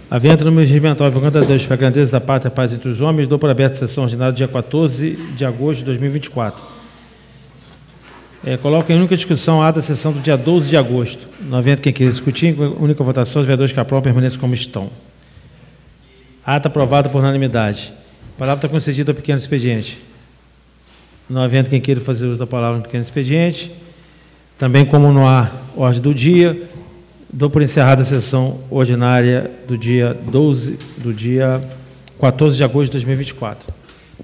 Havendo número regimental invocando a Deus para a grandeza da pátria e a paz entre os homens, dou por aberta a sessão ordinária dia 14 de agosto de 2024. Coloco em única discussão a ata da sessão do dia 12 de agosto. Não havendo quem queira discutir, em única votação, os vereadores que aprovam permaneçam como estão. Ata aprovada por unanimidade. A palavra está concedida ao pequeno expediente. Não havendo quem queira fazer uso da palavra no pequeno expediente, também como não há ordem do dia, dou por encerrada a sessão ordinária do dia 14 de agosto de 2024.